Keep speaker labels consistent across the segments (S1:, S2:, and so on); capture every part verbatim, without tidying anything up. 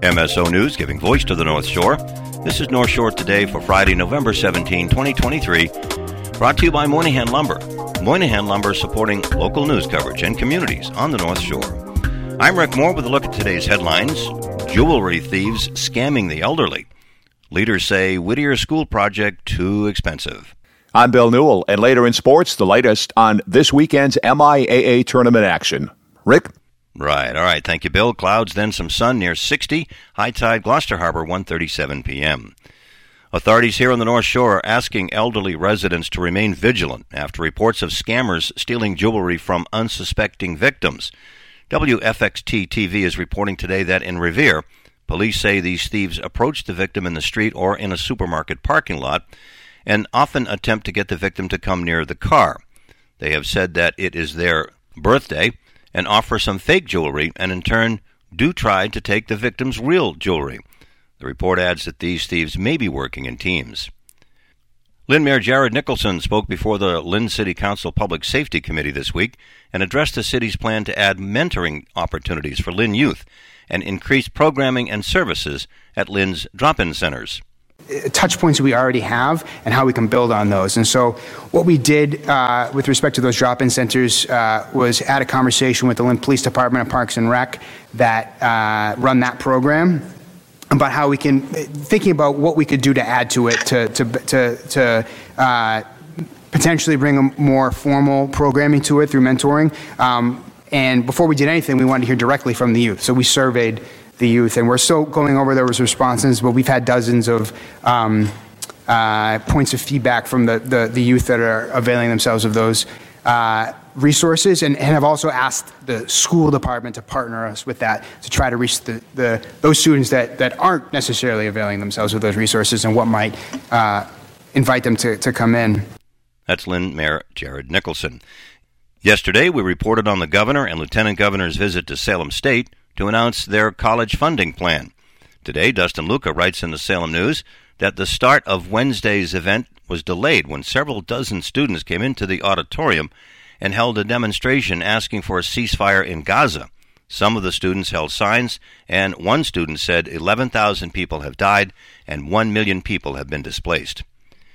S1: M S O News, giving voice to the North Shore. This is North Shore Today for Friday, November seventeenth, twenty twenty-three. Brought to you by Moynihan Lumber. Moynihan Lumber supporting local news coverage and communities on the North Shore. I'm Rick Moore with a look at today's headlines. Jewelry thieves scamming the elderly. Leaders say Whittier School project too expensive.
S2: I'm Bill Newell, and later in sports, the latest on this weekend's M I A A tournament action. Rick?
S1: Right, all right. Thank you, Bill. Clouds, then some sun near sixty. High tide, Gloucester Harbor, one thirty-seven p.m. Authorities here on the North Shore are asking elderly residents to remain vigilant after reports of scammers stealing jewelry from unsuspecting victims. W F X T T V is reporting today that in Revere, police say these thieves approach the victim in the street or in a supermarket parking lot and often attempt to get the victim to come near the car. They have said that it is their birthday and offer some fake jewelry and in turn do try to take the victim's real jewelry. The report adds that these thieves may be working in teams. Lynn Mayor Jared Nicholson spoke before the Lynn City Council Public Safety Committee this week and addressed the city's plan to add mentoring opportunities for Lynn youth and increase programming and services at Lynn's drop-in centers.
S3: Touch points we already have and how we can build on those. And so what we did uh, with respect to those drop-in centers uh, was add a conversation with the Lynn Police Department and Parks and Rec that uh, run that program about how we can, thinking about what we could do to add to it to, to, to, to uh, potentially bring a more formal programming to it through mentoring. Um, and before we did anything, we wanted to hear directly from the youth. So we surveyed the youth, and we're still going over those responses, but we've had dozens of um, uh, points of feedback from the, the, the youth that are availing themselves of those uh, resources, and, and have also asked the school department to partner us with that to try to reach the, the those students that, that aren't necessarily availing themselves of those resources and what might uh, invite them to, to come in.
S1: That's Lynn Mayor Jared Nicholson. Yesterday, we reported on the governor and lieutenant governor's visit to Salem State to announce their college funding plan. Today, Dustin Luca writes in the Salem News that the start of Wednesday's event was delayed when several dozen students came into the auditorium and held a demonstration asking for a ceasefire in Gaza. Some of the students held signs, and one student said eleven thousand people have died and one million people have been displaced.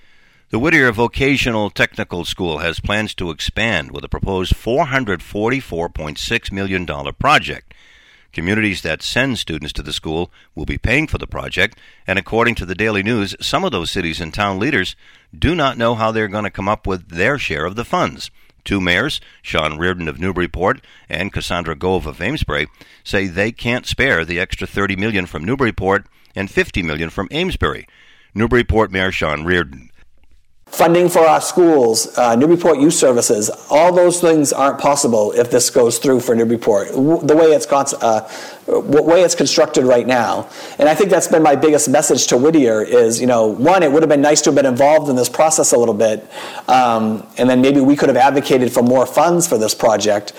S1: The Whittier Vocational Technical School has plans to expand with a proposed four hundred forty-four point six million dollars project. Communities that send students to the school will be paying for the project, and according to the Daily News, some of those cities and town leaders do not know how they're going to come up with their share of the funds. Two mayors, Sean Reardon of Newburyport and Cassandra Gove of Amesbury, say they can't spare the extra thirty million dollars from Newburyport and fifty million dollars from Amesbury. Newburyport Mayor Sean Reardon.
S4: Funding for our schools, uh, Newburyport Youth Services, all those things aren't possible if this goes through for Newburyport, the way it's con- uh, way it's constructed right now. And I think that's been my biggest message to Whittier is, you know, one, it would have been nice to have been involved in this process a little bit, um, and then maybe we could have advocated for more funds for this project.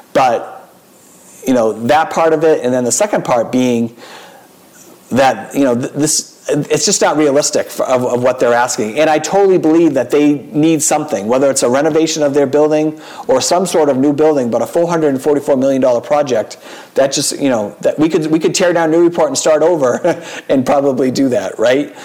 S4: But, you know, that part of it, and then the second part being that, you know, th- this... it's just not realistic for, of, of what they're asking. And I totally believe that they need something, whether it's a renovation of their building or some sort of new building, but a four hundred forty-four million dollars project, that just, you know, that we could we could tear down Newburyport and start over and probably do that, right?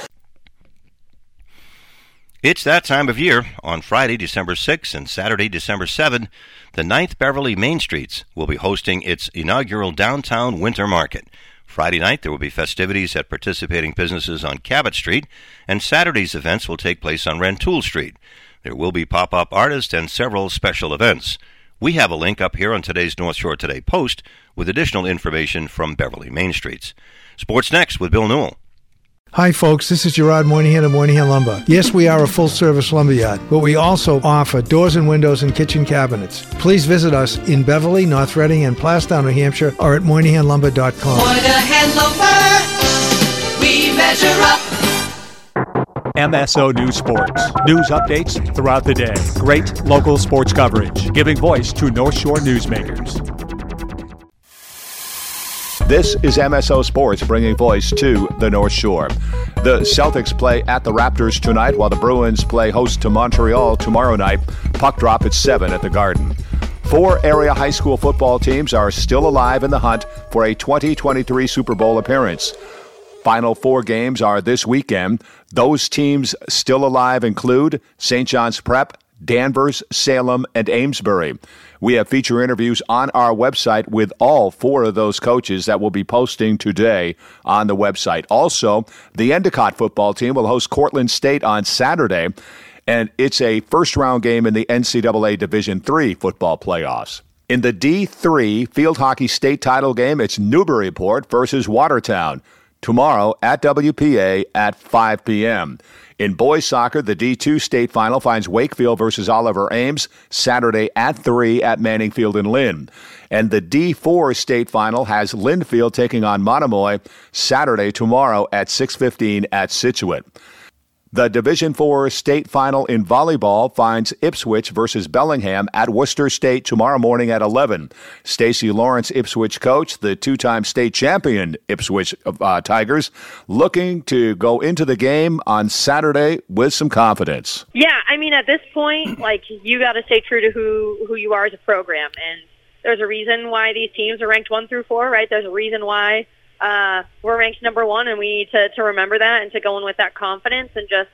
S1: It's that time of year. On Friday, December sixth and Saturday, December seventh, the ninth Beverly Main Streets will be hosting its inaugural Downtown Winter Market. Friday night, there will be festivities at participating businesses on Cabot Street, and Saturday's events will take place on Rantoul Street. There will be pop-up artists and several special events. We have a link up here on today's North Shore Today post with additional information from Beverly Main Streets. Sports next with Bill Newell.
S5: Hi folks, this is Gerard Moynihan of Moynihan Lumber. Yes, we are a full-service lumberyard, but we also offer doors and windows and kitchen cabinets. Please visit us in Beverly, North Reading, and Plastown, New Hampshire, or at Moynihan Lumber dot com.
S6: Moynihan Lumber, we measure up.
S7: M S O News Sports. News updates throughout the day. Great local sports coverage, giving voice to North Shore newsmakers.
S2: This is M S O Sports, bringing voice to the North Shore. The Celtics play at the Raptors tonight, while the Bruins play host to Montreal tomorrow night. Puck drop at seven at the Garden. Four area high school football teams are still alive in the hunt for a twenty twenty-three Super Bowl appearance. Final four games are this weekend. Those teams still alive include Saint John's Prep, Danvers, Salem, and Amesbury. We have feature interviews on our website with all four of those coaches that we'll be posting today on the website. Also, the Endicott football team will host Cortland State on Saturday, and it's a first-round game in the N C double A Division three football playoffs. In the D three field hockey state title game, it's Newburyport versus Watertown tomorrow at W P A at five p.m. In boys soccer, the D two state final finds Wakefield versus Oliver Ames Saturday at three at Manning Field in Lynn. And the D four state final has Linfield taking on Monomoy Saturday tomorrow at six fifteen at Scituate. The Division four state final in volleyball finds Ipswich versus Bellingham at Worcester State tomorrow morning at eleven. Stacy Lawrence, Ipswich coach, the two-time state champion Ipswich uh, Tigers, looking to go into the game on Saturday with some confidence.
S8: Yeah, I mean, at this point, like, you got to stay true to who, who you are as a program. And there's a reason why these teams are ranked one through four, right? There's a reason why Uh, we're ranked number one, and we need to, to remember that and to go in with that confidence and just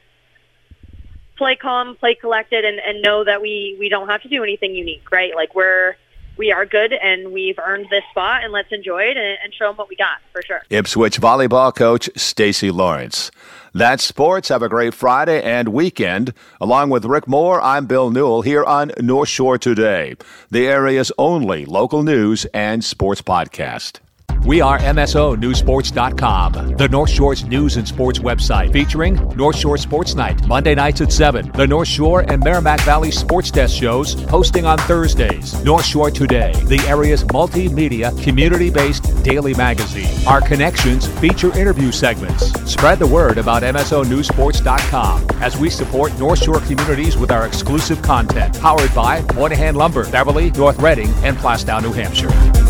S8: play calm, play collected, and, and know that we, we don't have to do anything unique, right? Like, we're we are good, and we've earned this spot, and let's enjoy it and, and show them what we got, for sure.
S2: Ipswich volleyball coach Stacy Lawrence. That's sports. Have a great Friday and weekend. Along with Rick Moore, I'm Bill Newell here on North Shore Today, the area's only local news and sports podcast.
S7: We are M S O News Sports dot com, the North Shore's news and sports website, featuring North Shore Sports Night, Monday nights at seven. The North Shore and Merrimack Valley Sports Desk shows, hosting on Thursdays. North Shore Today, the area's multimedia, community-based daily magazine. Our Connections feature interview segments. Spread the word about M S O News Sports dot com as we support North Shore communities with our exclusive content. Powered by Moynihan Lumber, Beverly, North Reading, and Plastown, New Hampshire.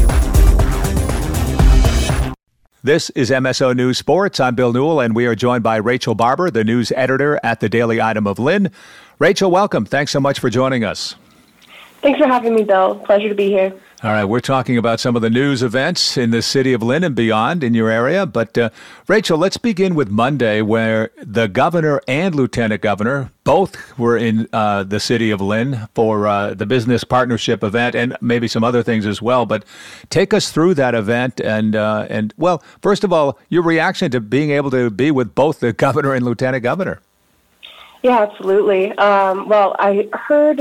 S2: This is M S O News Sports. I'm Bill Newell, and we are joined by Rachel Barber, the news editor at the Daily Item of Lynn. Rachel, welcome. Thanks so much for joining us.
S9: Thanks for having me, Bill. Pleasure to be here.
S2: All right, we're talking about some of the news events in the city of Lynn and beyond in your area. But, uh, Rachel, let's begin with Monday, where the governor and lieutenant governor both were in uh, the city of Lynn for uh, the business partnership event and maybe some other things as well. But take us through that event. And, uh, and well, first of all, your reaction to being able to be with both the governor and lieutenant governor.
S9: Yeah, absolutely. Um, well, I heard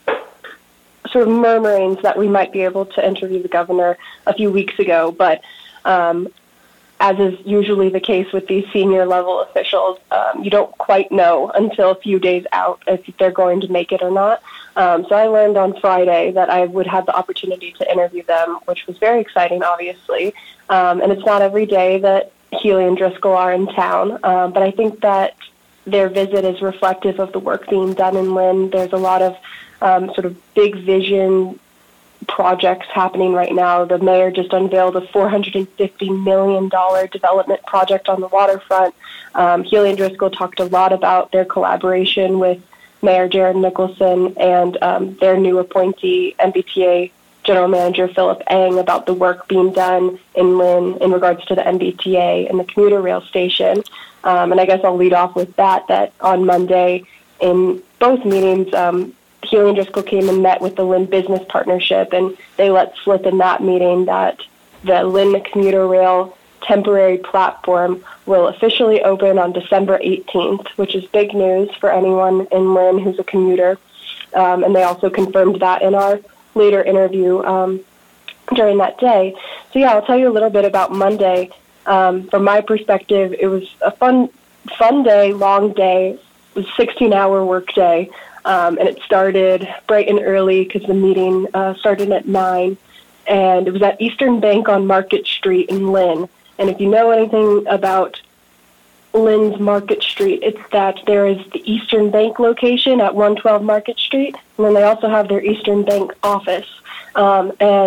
S9: sort of murmurings that we might be able to interview the governor a few weeks ago, but um, as is usually the case with these senior level officials, um, you don't quite know until a few days out if they're going to make it or not. Um, so I learned on Friday that I would have the opportunity to interview them, which was very exciting, obviously. Um, and it's not every day that Healy and Driscoll are in town, um, but I think that their visit is reflective of the work being done in Lynn. There's a lot of Um, sort of big vision projects happening right now. The mayor just unveiled a four hundred fifty million dollars development project on the waterfront. Um, Healy and Driscoll talked a lot about their collaboration with Mayor Jared Nicholson and um, their new appointee, M B T A General Manager Philip Eng, about the work being done in Lynn in regards to the M B T A and the commuter rail station. Um, and I guess I'll lead off with that, that on Monday in both meetings, um, Healy and Driscoll came and met with the Lynn Business Partnership, and they let slip in that meeting that the Lynn commuter rail temporary platform will officially open on December eighteenth, which is big news for anyone in Lynn who's a commuter. Um, and they also confirmed that in our later interview um, during that day. So, yeah, I'll tell you a little bit about Monday. Um, from my perspective, it was a fun, fun day, long day. It was a sixteen-hour work day. Um, and it started bright and early because the meeting uh, started at nine, and it was at Eastern Bank on Market Street in Lynn. And if you know anything about Lynn's Market Street, it's that there is the Eastern Bank location at one twelve Market Street, and then they also have their Eastern Bank office. Um, and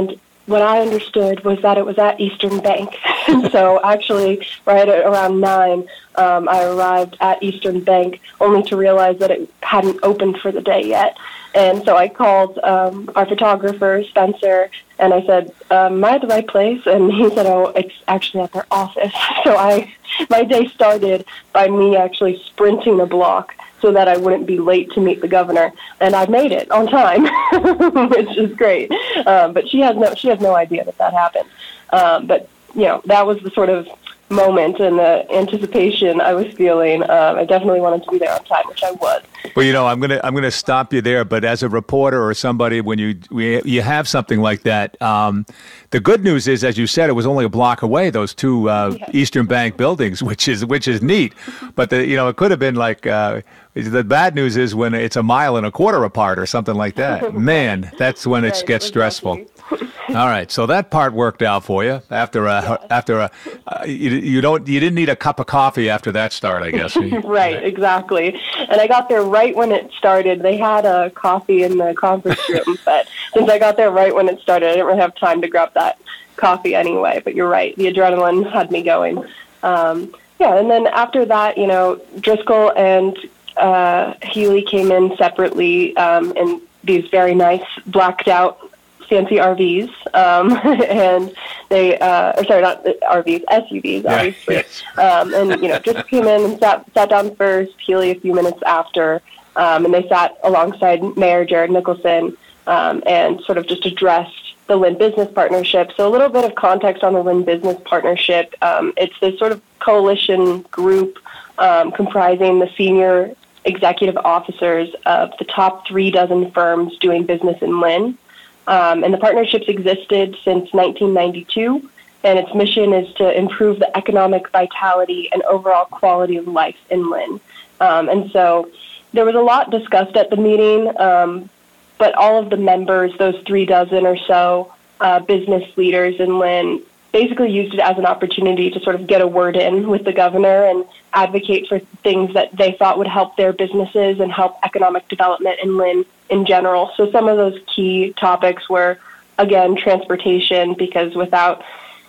S9: what I understood was that it was at Eastern Bank. So actually, right at around nine, um, I arrived at Eastern Bank only to realize that it hadn't opened for the day yet. And so I called um, our photographer, Spencer, and I said, um, am I at the right place? And he said, oh, it's actually at their office. So I, my day started by me actually sprinting a block so that I wouldn't be late to meet the governor. And I made it on time, which is great. Um, but she has no, she has no idea that that happened. Um, but, you know, that was the sort of moment and the anticipation I was feeling. Um, I definitely wanted to be there on time, which I was.
S10: Well, you know, I'm gonna I'm gonna stop you there. But as a reporter or somebody, when you we, you have something like that, um, the good news is, as you said, it was only a block away. Those two uh, yeah. Eastern Bank buildings, which is which is neat. But the, you know, it could have been like uh, the bad news is when it's a mile and a quarter apart or something like that. Man, that's when it
S9: right,
S10: gets stressful. All right, so that part worked out for you. After a yeah. after a uh, you, you don't you didn't need a cup of coffee after that start, I guess.
S9: Right, exactly. And I got there right when it started. They had a coffee in the conference room, but since I got there right when it started, I didn't really have time to grab that coffee anyway. But you're right, the adrenaline had me going. Um, yeah, and then after that, you know, Driscoll and uh, Healy came in separately um, in these very nice blacked out fancy R Vs, um, and they, uh, or sorry, not R Vs, S U Vs, obviously. Yeah, yes. um, and, you know, just came in and sat, sat down first, Healy a few minutes after, um, and they sat alongside Mayor Jared Nicholson um, and sort of just addressed the Lynn Business Partnership. So a little bit of context on the Lynn Business Partnership. Um, it's this sort of coalition group um, comprising the senior executive officers of the top three dozen firms doing business in Lynn. Um, and the partnerships existed since nineteen ninety-two, and its mission is to improve the economic vitality and overall quality of life in Lynn. Um, and so there was a lot discussed at the meeting, um, but all of the members, those three dozen or so uh, business leaders in Lynn, basically used it as an opportunity to sort of get a word in with the governor and advocate for things that they thought would help their businesses and help economic development in Lynn in general. So some of those key topics were, again, transportation, because without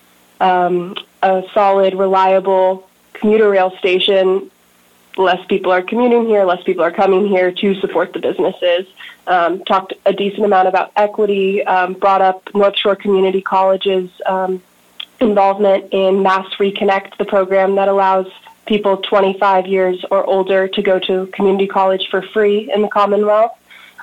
S9: um, a solid, reliable commuter rail station, less people are commuting here, less people are coming here to support the businesses. Um, talked a decent amount about equity, um, brought up North Shore Community College's um, involvement in Mass Reconnect, the program that allows people twenty-five years or older to go to community college for free in the Commonwealth.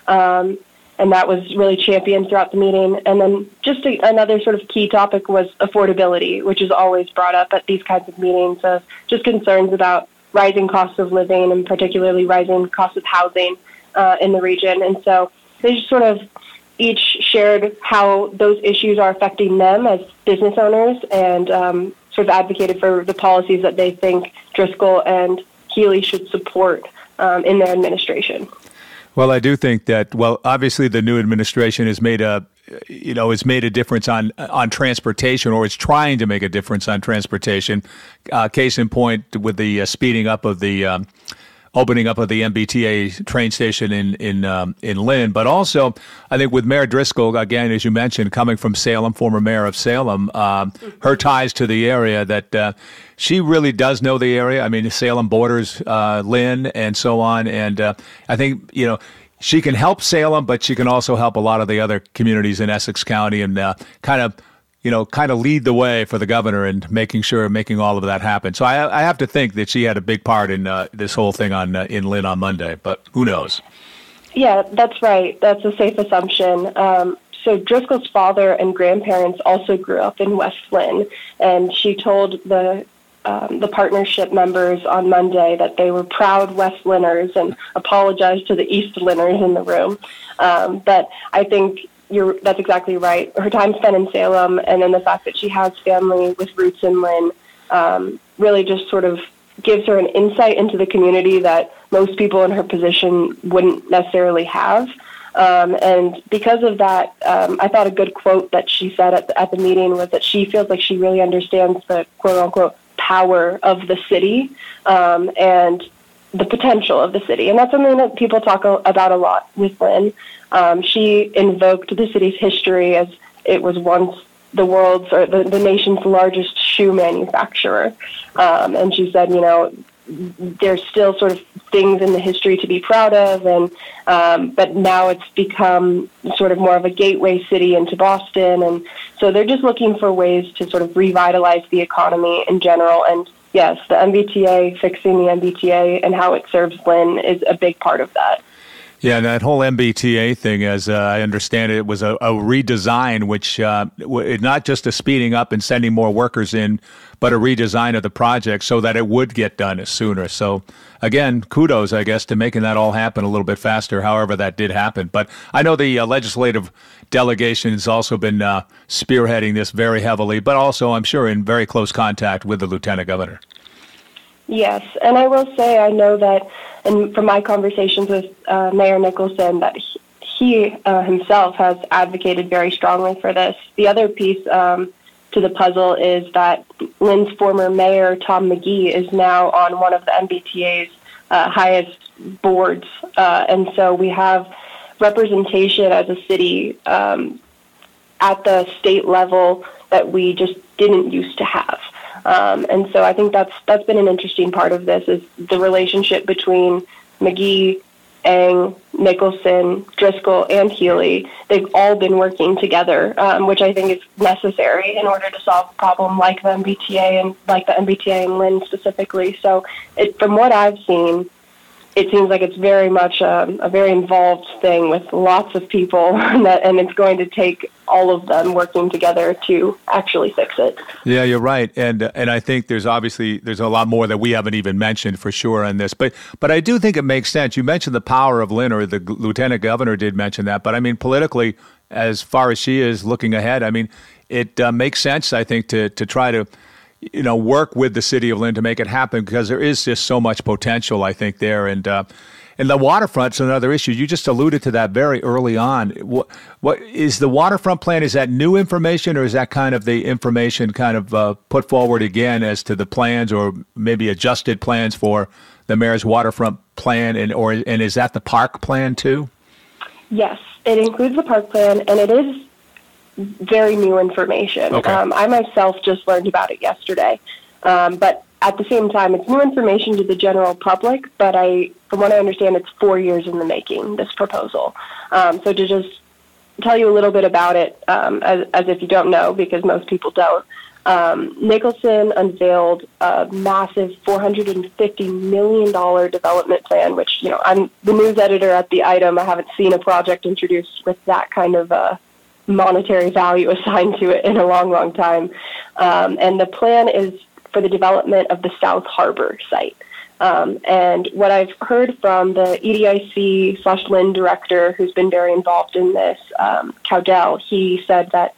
S9: Um, and that was really championed throughout the meeting. And then just a, another sort of key topic was affordability, which is always brought up at these kinds of meetings, of just concerns about rising costs of living and particularly rising costs of housing uh, in the region. And so they just sort of each shared how those issues are affecting them as business owners and um, sort of advocated for the policies that they think Driscoll and Healy should support um, in their administration.
S10: Well, I do think that, well, obviously the new administration has made a, you know, has made a difference on on transportation, or is trying to make a difference on transportation. Uh, case in point with the uh, speeding up of the um, opening up of the M B T A train station in in um, in Lynn, but also I think with Mayor Driscoll, again, as you mentioned, coming from Salem, former mayor of Salem, um, her ties to the area, that uh, she really does know the area. I mean, Salem borders uh, Lynn and so on, and uh, I think, you know, she can help Salem, but she can also help a lot of the other communities in Essex County and uh, kind of, you know, kind of lead the way for the governor and making sure, making all of that happen. So I, I have to think that she had a big part in uh, this whole thing on uh, in Lynn on Monday, but who knows?
S9: Yeah, that's right. That's a safe assumption. Um, so Driscoll's father and grandparents also grew up in West Lynn, and she told the Um, the partnership members on Monday that they were proud West Lynners and apologized to the East Lynners in the room. Um, but I think you're, that's exactly right. Her time spent in Salem, and then the fact that she has family with roots in Lynn, um, really just sort of gives her an insight into the community that most people in her position wouldn't necessarily have. Um, and because of that, um, I thought a good quote that she said at the, at the meeting was that she feels like she really understands the quote-unquote power of the city um, and the potential of the city. And that's something that people talk about a lot with Lynn. Um, she invoked the city's history as it was once the world's or the, the nation's largest shoe manufacturer. Um, and she said, you know, there's still sort of things in the history to be proud of, and um, but now it's become sort of more of a gateway city into Boston, and so they're just looking for ways to sort of revitalize the economy in general. And yes, the M B T A, fixing the M B T A and how it serves Lynn is a big part of that.
S10: Yeah, and that whole M B T A thing, as uh, I understand it, it was a, a redesign, which uh, w- not just a speeding up and sending more workers in, but a redesign of the project so that it would get done sooner. So, again, kudos, I guess, to making that all happen a little bit faster, however that did happen. But I know the uh, legislative delegation has also been uh, spearheading this very heavily, but also, I'm sure, in very close contact with the lieutenant governor.
S9: Yes, and I will say I know that, and from my conversations with uh, Mayor Nicholson, that he, he uh, himself has advocated very strongly for this. The other piece um, to the puzzle is that Lynn's former mayor, Tom McGee, is now on one of the M B T A's uh, highest boards, uh, and so we have representation as a city um, at the state level that we just didn't used to have. Um, and so I think that's that's been an interesting part of this, is the relationship between McGee, Eng, Nicholson, Driscoll, and Healy. They've all been working together, um, which I think is necessary in order to solve a problem like the M B T A and like the M B T A and Lynn specifically. So it, from what I've seen, it seems like it's very much a, a very involved thing with lots of people, that, and it's going to take all of them working together to actually fix it.
S10: Yeah, you're right, and uh, and I think there's obviously there's a lot more that we haven't even mentioned for sure on this, but but I do think it makes sense. You mentioned the power of Lynn, or the lieutenant governor did mention that, but I mean politically, as far as she is looking ahead, I mean it uh, makes sense, I think, to to try to, you know, work with the city of Lynn to make it happen, because there is just so much potential, I think, there. And uh, and the waterfront's another issue. You just alluded to that very early on. What, what is the waterfront plan? Is that new information, or is that kind of the information kind of uh, put forward again as to the plans, or maybe adjusted plans for the mayor's waterfront plan? And or and is that the park plan too?
S9: Yes, it includes the park plan, and it is very new information.
S10: Okay.
S9: Um, I myself just learned about it yesterday, um, but at the same time, it's new information to the general public. But I, from what I understand, it's four years in the making, this proposal. Um, so to just tell you a little bit about it, um, as, as if you don't know, because most people don't, um, Nicholson unveiled a massive four hundred fifty million dollars development plan, which, you know, I'm the news editor at the item. I haven't seen a project introduced with that kind of uh, monetary value assigned to it in a long, long time. Um, and the plan is for the development of the South Harbor site. Um, and what I've heard from the E D I C slash Lynn director, who's been very involved in this, um, Cowdell, he said that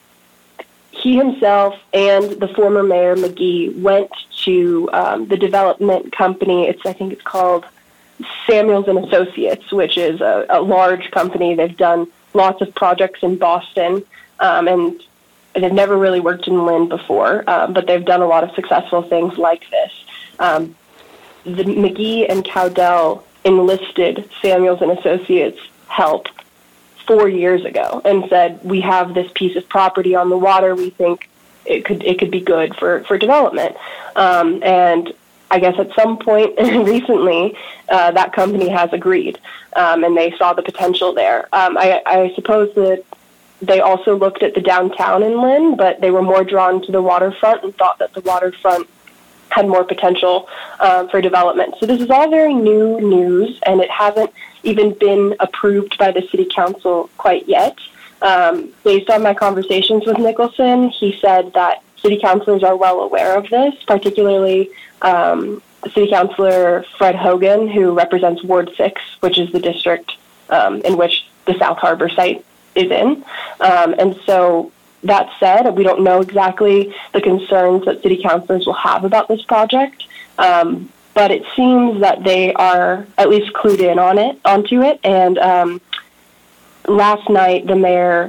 S9: he himself and the former mayor, McGee, went to um, the development company. It's I think it's called Samuels and Associates, which is a, a large company. They've done lots of projects in Boston, um, and they've never really worked in Lynn before, um, but they've done a lot of successful things like this. Um, the McGee and Cowdell enlisted Samuels and Associates help four years ago and said, we have this piece of property on the water. We think it could it could be good for, for development. Um, and I guess at some point recently, uh, that company has agreed, um, and they saw the potential there. Um, I, I suppose that they also looked at the downtown in Lynn, but they were more drawn to the waterfront and thought that the waterfront had more potential um, for development. So this is all very new news, and it hasn't even been approved by the city council quite yet. Um, based on my conversations with Nicholson, he said that city councilors are well aware of this, particularly um, City Councilor Fred Hogan, who represents Ward six, which is the district um, in which the South Harbor site is in. Um, and so that said, we don't know exactly the concerns that city councilors will have about this project, um, but it seems that they are at least clued in on it, onto it. And um, last night, the mayor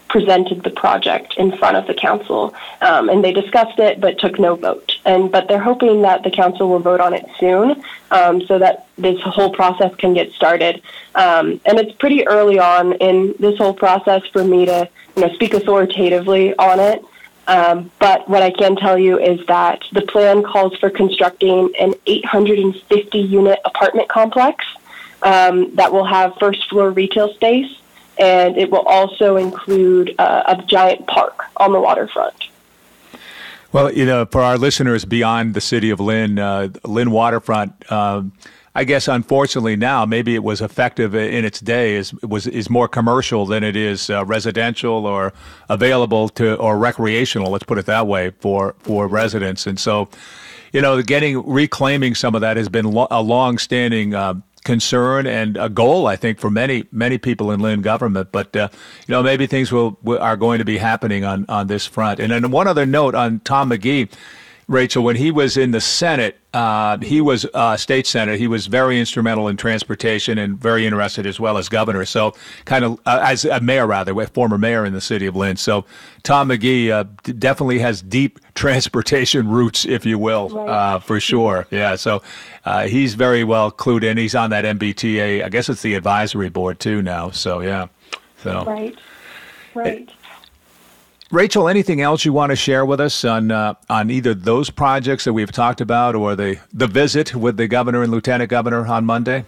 S9: presented the project in front of the council, um, and they discussed it but took no vote. And but they're hoping that the council will vote on it soon, um, so that this whole process can get started. Um, and it's pretty early on in this whole process for me to, you know, speak authoritatively on it. Um, but what I can tell you is that the plan calls for constructing an eight hundred fifty unit apartment complex um, that will have first floor retail space. And it will also include uh, a giant park on the waterfront.
S10: Well, you know, for our listeners beyond the city of Lynn, uh, Lynn Waterfront, um, I guess unfortunately now maybe it was effective in its day is was is more commercial than it is uh, residential or available to or recreational. Let's put it that way for for residents. And so, you know, getting reclaiming some of that has been lo- a long-standing Uh, concern and a goal, I think, for many many people in Lynn government. But uh, you know, maybe things will, will are going to be happening on on this front. And then one other note on Tom McGee, Rachel, when he was in the Senate, uh, he was uh, state Senate. He was very instrumental in transportation and very interested as well as governor. So kind of uh, as a mayor, rather, former mayor in the city of Lynn. So Tom McGee uh, d- definitely has deep transportation roots, if you will, uh, for sure. Yeah. So uh, he's very well clued in. He's on that M B T A. I guess it's the advisory board too now. So yeah. So
S9: right. Right.
S10: It, Rachel, anything else you want to share with us on uh, on either those projects that we've talked about or the, the visit with the governor and lieutenant governor on Monday?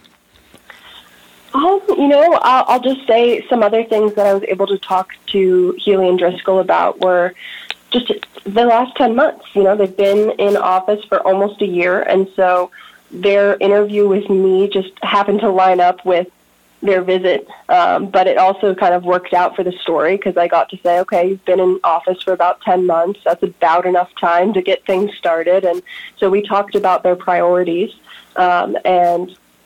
S9: Um, you know, I'll, I'll just say some other things that I was able to talk to Healy and Driscoll about were just the last ten months. You know, they've been in office for almost a year, and so their interview with me just happened to line up with their visit, um, but it also kind of worked out for the story because I got to say, okay, you've been in office for about ten months. That's about enough time to get things started. And so we talked about their priorities, um, and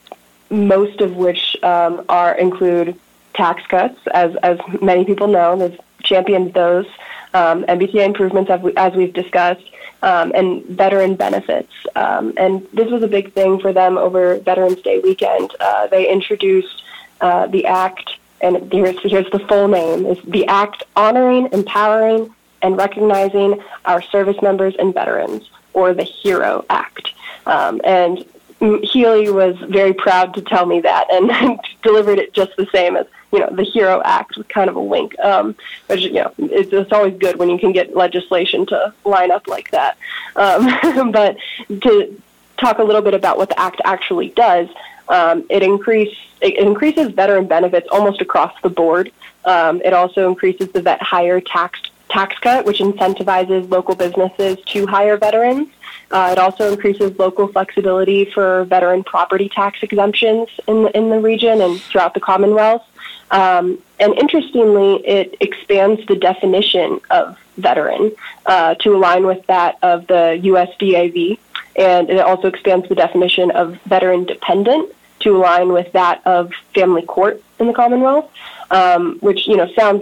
S9: most of which um, are include tax cuts, as as many people know. They've championed those, um, M B T A improvements, as, we, as we've discussed, um, and veteran benefits. Um, and this was a big thing for them over Veterans Day weekend. Uh, they introduced Uh, the act, and here's, here's the full name, is the act honoring, empowering, and recognizing our service members and veterans, or the HERO Act. Um, and Healy was very proud to tell me that and delivered it just the same as, you know, the HERO Act with kind of a wink. Um, which, you know, it's, it's always good when you can get legislation to line up like that. Um, but to talk a little bit about what the act actually does, Um, it, increase, it increases veteran benefits almost across the board. Um, it also increases the vet hire tax tax cut, which incentivizes local businesses to hire veterans. Uh, it also increases local flexibility for veteran property tax exemptions in the, in the region and throughout the Commonwealth. Um, and interestingly, it expands the definition of veteran uh, to align with that of the U S D A V. And it also expands the definition of veteran dependent to align with that of family court in the Commonwealth, um, which, you know, sounds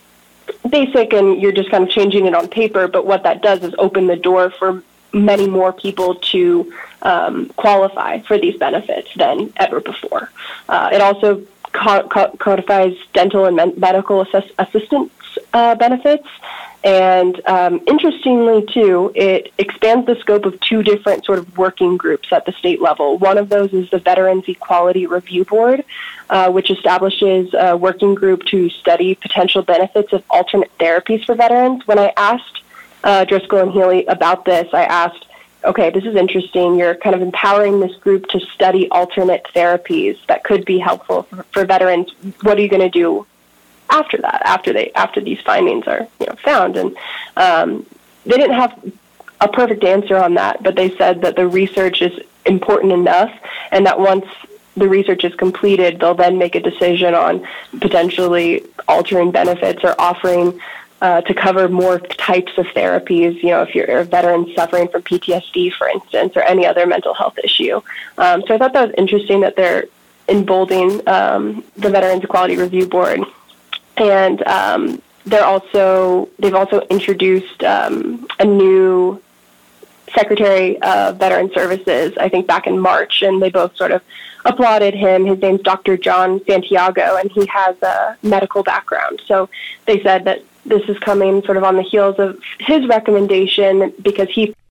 S9: basic and you're just kind of changing it on paper. But what that does is open the door for many more people to um, qualify for these benefits than ever before. Uh, it also co- co- codifies dental and men- medical assist- assistance uh, benefits. And um, interestingly, too, it expands the scope of two different sort of working groups at the state level. One of those is the Veterans Equality Review Board, uh, which establishes a working group to study potential benefits of alternate therapies for veterans. When I asked uh, Driscoll and Healy about this, I asked, okay, this is interesting. You're kind of empowering this group to study alternate therapies that could be helpful for, for veterans. What are you going to do after that, after they, after these findings are, you know, found? And um, they didn't have a perfect answer on that, but they said that the research is important enough, and that once the research is completed, they'll then make a decision on potentially altering benefits or offering uh, to cover more types of therapies. You know, if you're a veteran suffering from P T S D, for instance, or any other mental health issue. Um, so I thought that was interesting that they're emboldening um, the Veterans Equality Review Board. And um, they're also they've also introduced um, a new Secretary of Veteran Services, I think back in March, and they both sort of applauded him. His name's Doctor John Santiago, and he has a medical background. So they said that this is coming sort of on the heels of his recommendation because he